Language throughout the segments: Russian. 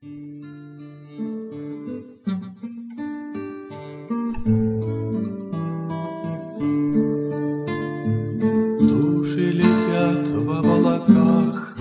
Души летят в облаках,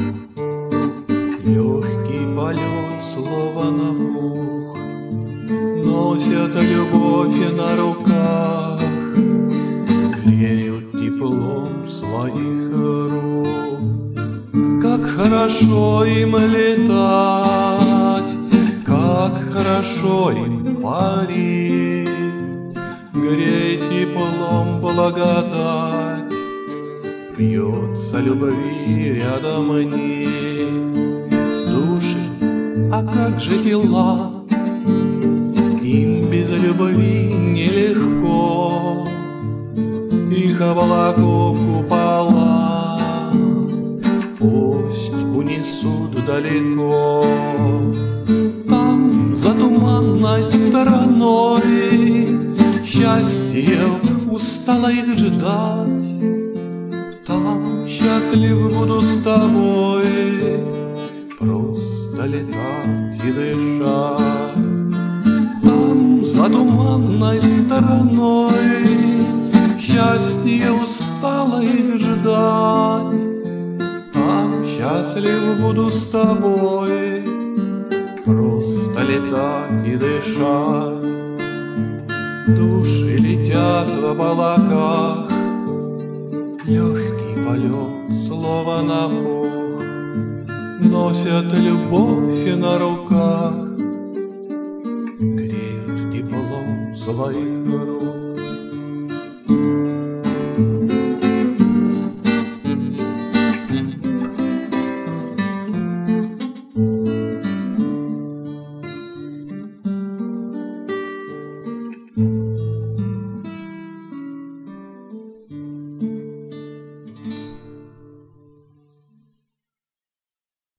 легкий полет, словно на пух, носят любовь на руках, греют теплом своих рук. Как хорошо им летать, как хорошо им парить, греет теплом благодать, бьется любви рядом они. Души, а как же тела? Им без любви нелегко, их облаков купола пусть унесут далеко. Там, за туманной стороной, счастье устало их ждать. Там счастлив буду с тобой, просто летать и дышать. Там, за туманной стороной, счастье устало их ждать. Там счастлив буду с тобой, просто летать и дышать. Души летят в облаках, легкий полет, словно на пух, носят любовь на руках, греют теплом своих